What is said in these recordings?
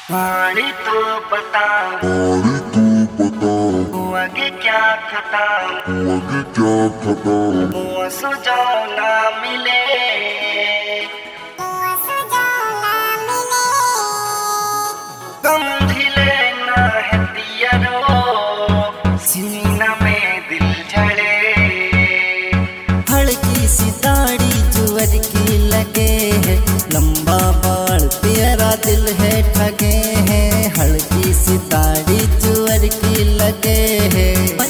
पानी तो बता आगे क्या खता सुझाव ना मिले गम ढीले ना है दियरो सीना में दिल झड़े हल्की सी दाढ़ी जुअर की लगे है लंबा बाल तेरा दिल है ठगे है हल्की सी दाढ़ी जुअर की लगे है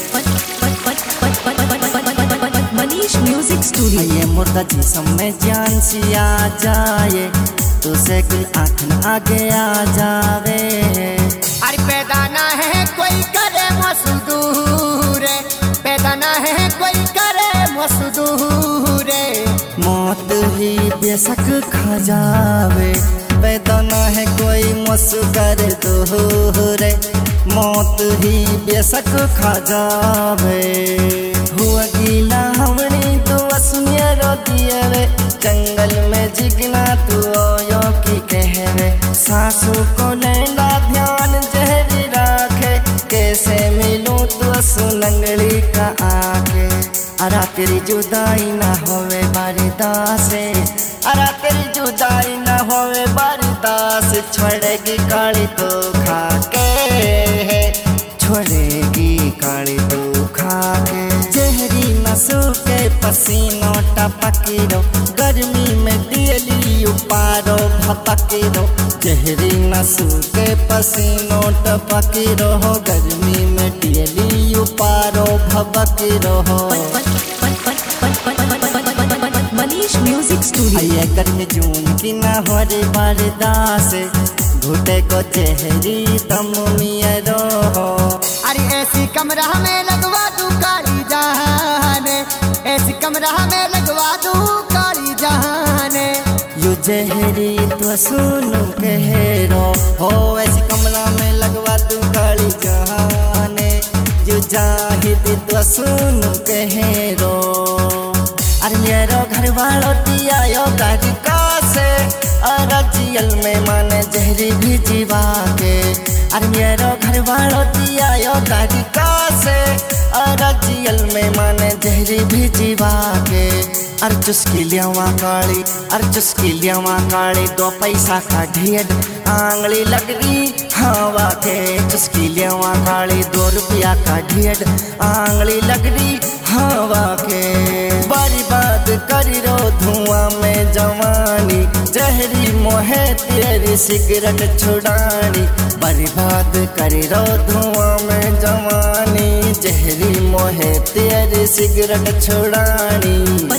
मनीष म्यूजिक स्टूडियो। ये मुर्दा जिस्म में जान सी आ जाए तुझसे कोई आँखन आगे आ जावे अरे पैदा ना है कोई करे मजदूर पैदा ना है कोई करे मजदूर मौत ही बेशक खा जावे पैदा ना है कोई मुस्कर दूरे मौत ही बेशक खा जावे हुआ गीला हमने तो असुनिया रो दिए वे जंगल में जिगना तू यो की कहवे सासू को लेना ध्यान जहरी राखे कैसे मिलूं तो सुनंगली का आके अरा तेरी जुदाई ना होवे बारिदासे अरा तेरी जुदाई ना होवे बारिदास छोड़ेगी काली तो खाके छोड़ेगी काली तो खाके जहरी नसों के पसीनों टपकीरो गर्मी में दियली उपारो भपकीरो जहरी नसों के पसीनों टपकीरो गर्मी में दियली उपारो भपकीरो मनीष म्यूजिक स्टूडियो। ये गर्मी जून की ना हो रे बारदास घुटे को जहरी दम मियरो अरे ऐसी कमरा में लगवा दूं काली जहान ऐसी कमरा में लगवा दूं काली जहान यू जहरी तो सुनो कहरो हो ऐसी कमरा में लगवा दूं काली जहान यू जाहिद तो सुनो कहरो अरे मेरो घर वालों दिया यो गाड़ी का से अरे जियल में माने जहरी भी जीवा के अरे मेरो घर वालों दिया यो गाड़ी का से अरे जियल में माने जहरी भी जीवा के अरे चुस्की लियावा काली अरे चुस्की लियावा काली 2 पैसा का ढेर आंगली लग रही हवा के चुस्की लियावा काली 2 रुपया का ढेर आंगली लग रही हवा के बर्बाद करी रो धुआं में जवानी जहरी मोहे तेरी सिगरेट छुड़ानी बर्बाद करी रो धुआं में जवानी जहरी मोहे तेरी सिगरेट छुड़ानी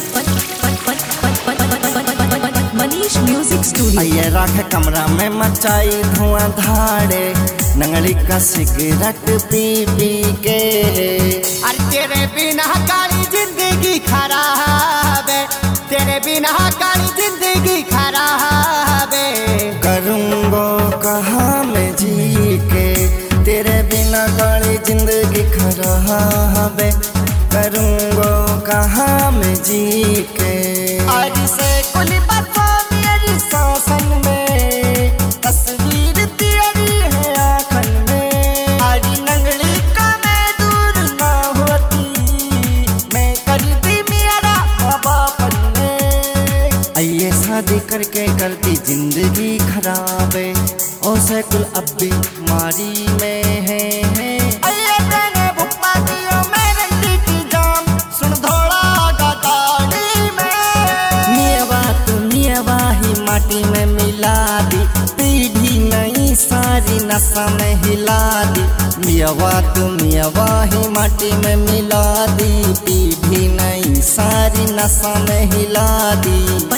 मनीष म्यूजिक स्टूडियो। ये राख कमरा में मचाई धुआं धाड़े नंगली का सिगरेट पी पी के अरे तेरे बिना काली जिंदगी खराब है तेरे बिना काली जिंदगी खराब है करूँगो कहाँ मैं जी के तेरे बिना काली जिंदगी खराब है करूँगो कहाँ मैं जी के आज से कुल बातों मेरी सांसन में तस्वीर तेरी है आँखन में आज नंगली का मैं दूर ना होती मैं करती मेरा बापन में आइए शादी करके करती जिंदगी खराब है ओ सैकुल अब भी मारी में है आइए तेने भुप्पा दियो मेरे दिल की जान सुन धोड़ा गाड़ी में मियावा ही माटी में मिला दी पीढ़ी नई सारी नशा में हिला दी मियावा ही माटी में मिला दी पीढ़ी नई सारी नशा में हिला दी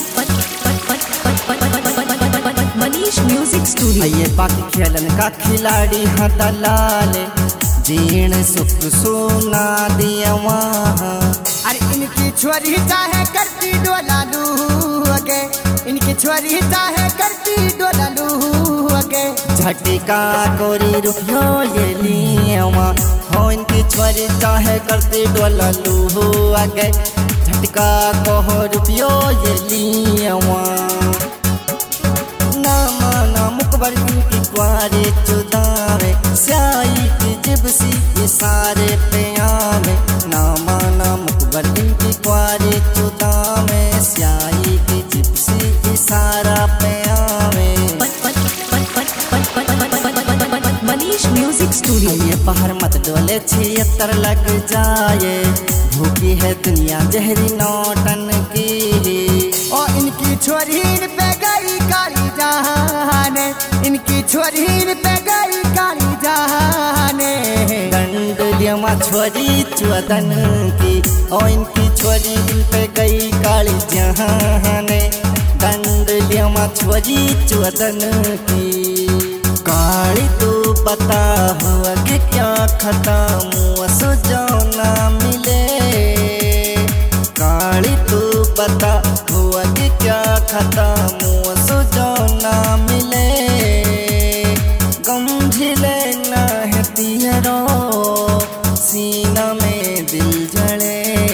मनीष म्यूजिक स्टूडियो। ये बाकी खेलन का खिलाड़ी हाँ दलाले जीण सुख सोना दिया वहाँ अरे इनकी छोरी चाहे करती डोला लूगे इनकी छोरी चाहे करती डोला लूगे झटिका कोरी रुपयो ये लिया हो इनकी छोरी चाहे करती डोला लूगे झटका को रुपयो ये लिया ना माना मुकबर इनकी कुआरे चुदावे, स्याही की जिप्सी इशारे पे आवे, ना माना मुकबर इनकी कुआरे चुदावे, स्याही की जिप्सी इशारा पे आवे। Manish music studio. ये बाहर मत डोले 76 लग जाए, भूखी है दुनिया जहरी नौटन की। ओ इनकी छोरीन पे गई काली जाने, इनकी छोरीन पे गई काली जाने। डंडलिया छोरी चुदन की, ओ इनकी छोरी इन पे गई काली जहाने। डंडलिया छोरी चुदन की, काली तू पता हुआ कि क्या खता मुँह सो ना मिले। काली तू पता हुआ कि क्या खता मुँह सो ना मिले। गम झिले ना है तियरो, सीना में दिल जले।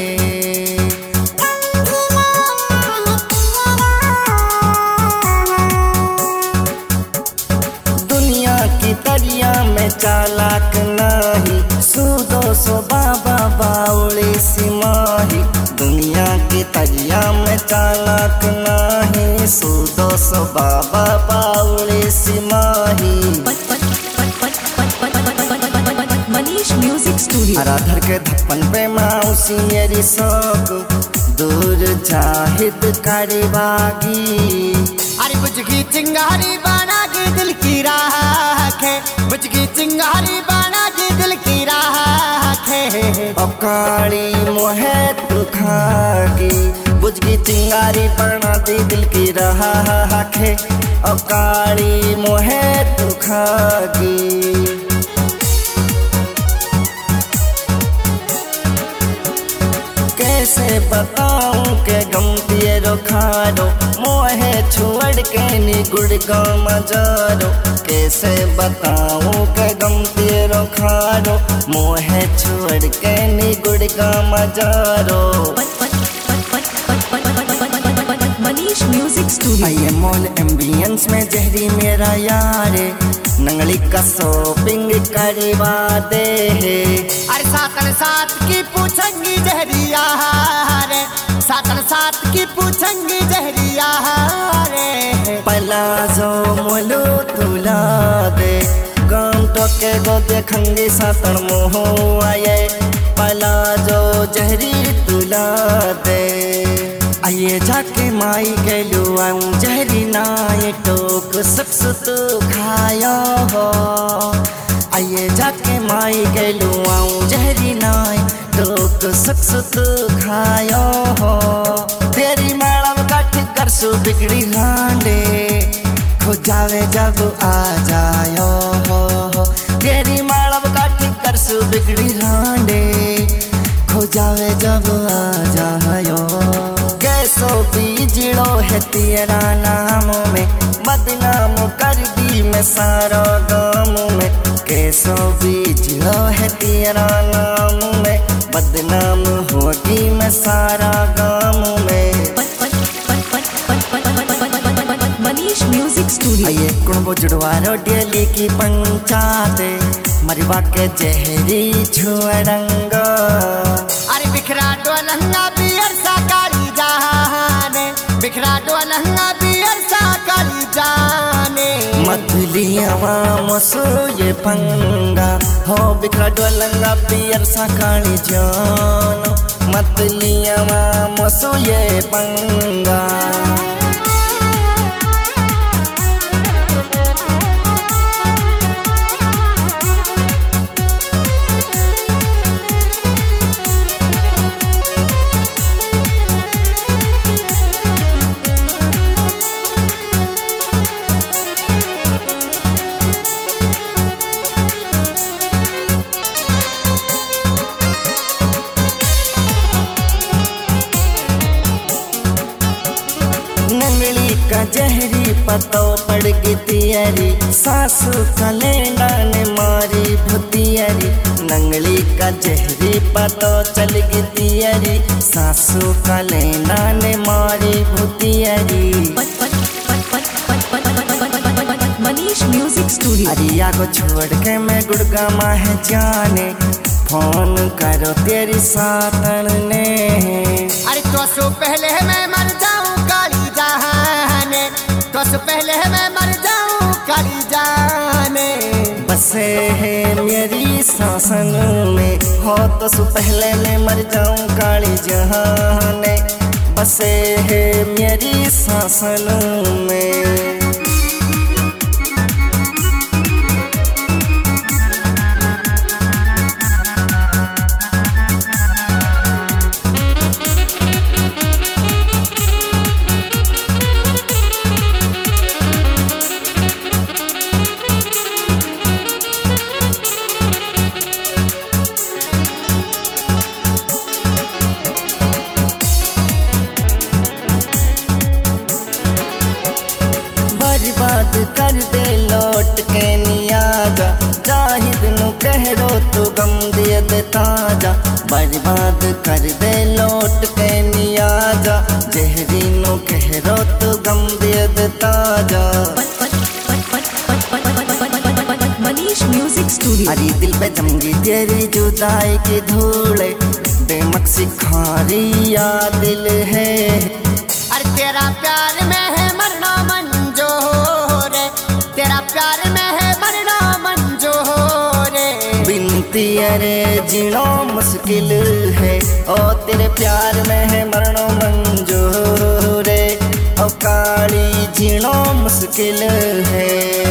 दरिया में चालाक नाही, सूदो सो बाबा बाउली सिमाही। दुनिया की दरिया में चालाक नाही, सूदो सो बाबा बाउली सिमाही। Manish music studio. राधर के धप्पन पे माउसी मेरी शौक, दूर जाहिद करी बागी। अरे बुझगी चिंगारी बना के दिल की राखे, बुझगी चिंगारी बना के दिल की राखे। ओ काली मोहे तू खागी, बुझगी चिंगारी बना दे दिल की राखे। ओ काली मोहे तू खागी। कैसे बताऊं के गम तेरो खारो, मोहे छोड़ के नी गुड़गांव मजारो। कैसे बताऊं के गम तेरो खारो, मोहे छोड़ के नी गुड़गांव मजारो। Manish music studio. आइए मॉल एम्बियंस में जहरी मेरा यारे, नंगली का शॉपिंग करवा दे। अरे सातन सात की पूछंगी जहरिया रे, सातन सात की पूछंगी जहरिया रे। पलाजो मोलो तुला दे, गाम टोके गो देखंगे सातन मोह आए। पलाजो जहरी तुला दे, आइए जाके माई गलू आऊं जहरी नाय टोक सक्स तो खाया हो। आइए जाके माई गलू आऊं जहरी नाय टोक सक्स तो खाया हो। तेरी मैडम कट कर सु बिगड़ी लांडे, खो जावे जब आ जायो हो। तेरी मैडम कट कर सु बिगड़ी लांडे, खो जावे जब आ जायो। कैसो बीजड़ो है तेरा नाम में, बदनाम कर दी मैं सारा गाँव में। कैसो बीजड़ो है तेरा नाम में, बदनाम होगी मैं सारा गाँव में। Manish music studio. आइए कुणबो जुड़वारो डेली की पंचाते, मरवा के जहरी छुअरंगा। अरे बिखरा डोलंगा बियर सा काली जाने, बिखरा डोलंगा बियर सा काली जाने। मधुलियावा मसो ये पंगा हो, बिखरा डोलंगा बियर सा काली जानो। मधुलियावा मसो ये पंगा। का जहरी पतो पड़ गई तियरी, सासू का लेना ने मारी भुतियरी। नंगली का जहरी पतो चल गई तियरी, सासू का लेना ने मारी भुतियरी। Manish music studio. अरिया को छोड़ के मैं गुड़गामा है जाने, फोन करो तेरी सातन ने। अरे तो सो पहले मैं मर जाऊं काली जाने, तो सो पहले मैं मर जाऊं काली जाने। बसे है मेरी सांसन में, हो तो सु पहले मैं मर जाऊं काली जहाने। बसे है मेरी सांसन में। बर्बाद कर दे लौट के नियाजा, जाहिद नु कहरो तू गम दे दे ताजा। बर्बाद कर दे लौट के नियाजा, जहरी नु कहरो तू गम दे दे ताजा। Manish music studio. अरे दिल पे जमगी तेरी जुदाई की धूल, बेमक सिखारी या दिल है। अरे तेरा प्यार में है मरना मंजूर, तेरा प्यार में है मरना मंजूर। बिनती अरे जीना मुश्किल है, ओ तेरे प्यार में है मरना मंजूर। ओ काली जीना मुश्किल है।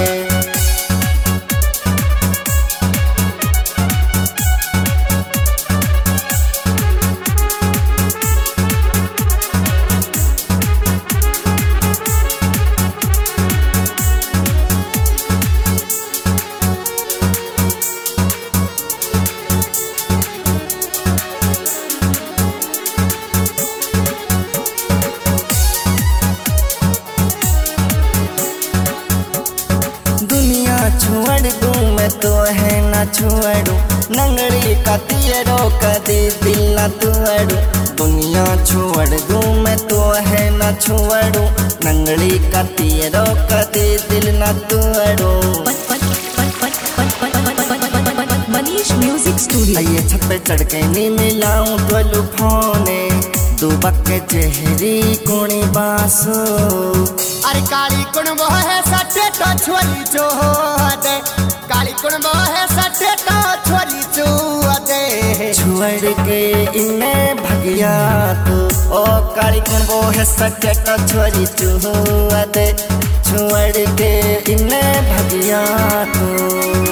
छोड़ दूं मैं तो है ना छोड़ू, नंगड़ी का तियरो कदी दिल ना तोड़ू। दुनिया छोड़ दूं मैं तो है ना छोड़ू, नंगड़ी का तियरो कदी दिल ना तोड़ू। Manish music studio. ये छत पे चढ़ के नी मिलाऊं तो लुफोने, दुबक के चेहरी कोणी बासो। अरे काली कुणबो है सटे तो छोरी जो दे, काली कुणबो है सटे तो छोरी जो दे। छोड़ के इन्हें भगिया तू, ओ काली कुणबो है सटे तो छोरी जो दे। छोड़ के इन्हें भगिया तू।